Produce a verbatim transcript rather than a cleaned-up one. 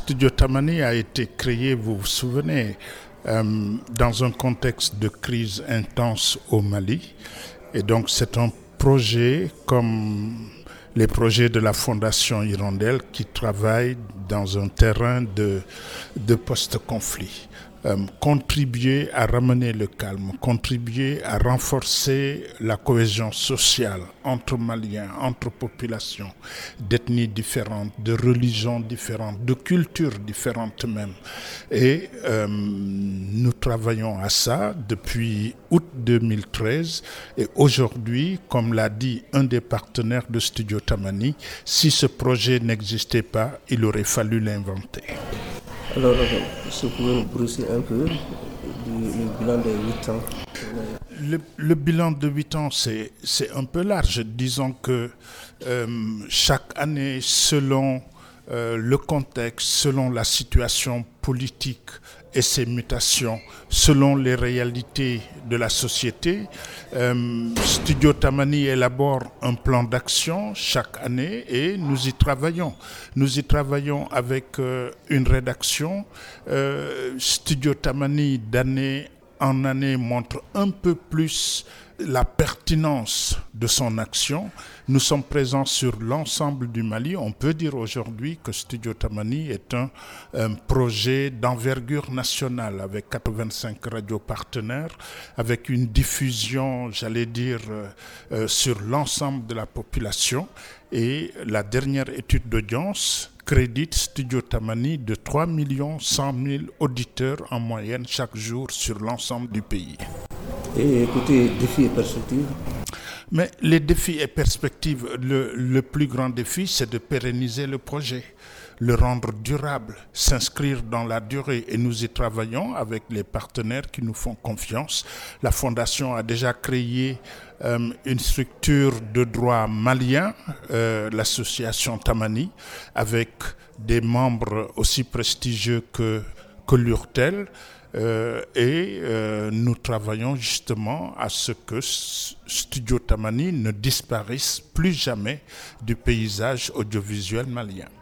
Studio Tamani a été créé, vous vous souvenez, euh, dans un contexte de crise intense au Mali. Et donc c'est un projet comme les projets de la Fondation Hirondelle qui travaillent dans un terrain de, de post-conflit. Euh, contribuer à ramener le calme, contribuer à renforcer la cohésion sociale entre Maliens, entre populations d'ethnies différentes, de religions différentes, de cultures différentes même. Et euh, nous travaillons à ça depuis août deux mille treize et aujourd'hui, comme l'a dit un des partenaires de Studio Tamani, si ce projet n'existait pas, il aurait fallu l'inventer. Alors, est-ce que vous pouvez nous brosser un peu du, le bilan de huit ans? Le, le bilan de huit ans, c'est, c'est un peu large. Disons que euh, chaque année, selon euh, le contexte, selon la situation politique et ses mutations, selon les réalités de la société, euh, Studio Tamani élabore un plan d'action chaque année et nous y travaillons. Nous y travaillons avec euh, une rédaction. Euh, Studio Tamani d'année en année montre un peu plus la pertinence de son action. Nous sommes présents sur l'ensemble du Mali. On peut dire aujourd'hui que Studio Tamani est un, un projet d'envergure nationale avec quatre-vingt-cinq radios partenaires, avec une diffusion, j'allais dire, euh, sur l'ensemble de la population. Et la dernière étude d'audience crédite Studio Tamani de trois millions cent mille auditeurs en moyenne chaque jour sur l'ensemble du pays. Et côté défis et perspectives? Mais les défis et perspectives, le, le plus grand défi, c'est de pérenniser le projet, le rendre durable, s'inscrire dans la durée. Et nous y travaillons avec les partenaires qui nous font confiance. La Fondation a déjà créé euh, une structure de droit malien, euh, l'association Tamani, avec des membres aussi prestigieux que, que l'URTEL. Euh, et euh, nous travaillons justement à ce que Studio Tamani ne disparaisse plus jamais du paysage audiovisuel malien.